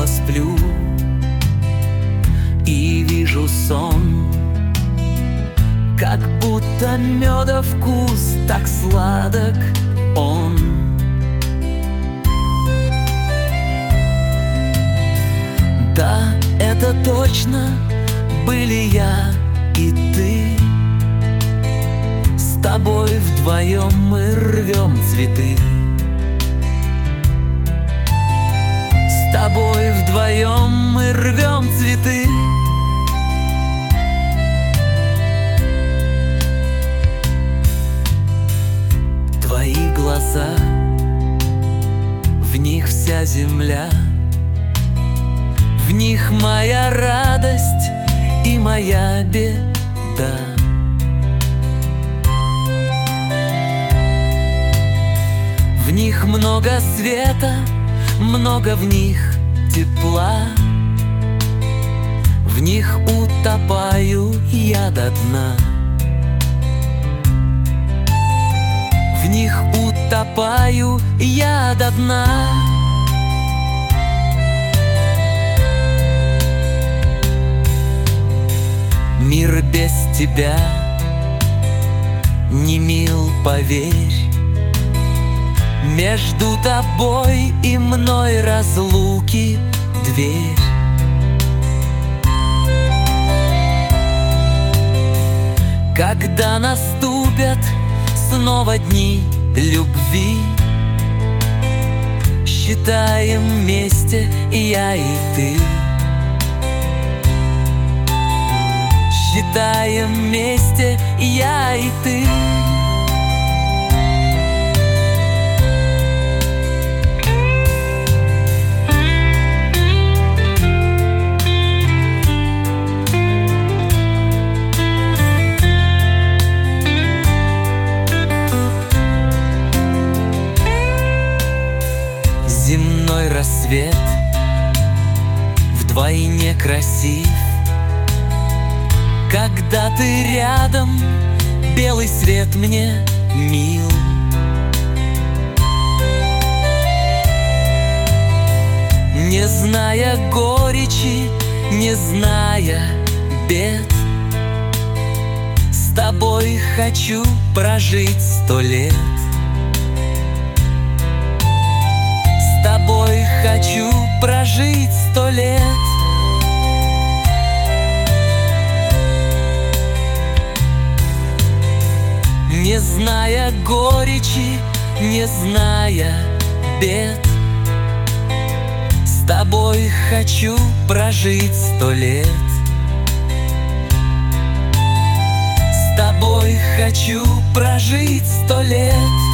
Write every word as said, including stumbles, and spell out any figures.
сплю и вижу сон, как будто меда вкус, так сладок он. Да, это точно были я и ты. С тобой вдвоем мы рвем цветы. С тобой вдвоем мы рвем цветы. Твои глаза, в них вся земля, в них моя радость и моя беда. В них много света, много в них тепла. В них утопаю я до дна. В них утопаю я до дна. Мир без тебя не мил, поверь. Между тобой и мной разлуки дверь. Когда наступят снова дни любви, считаем вместе я и ты. Считаем вместе я и ты. Земной рассвет вдвойне красив, когда ты рядом, белый свет мне мил. Не зная горечи, не зная бед, с тобой хочу прожить сто лет. С тобой хочу прожить сто лет. Не зная горечи, не зная бед, с тобой хочу прожить сто лет. С тобой хочу прожить сто лет.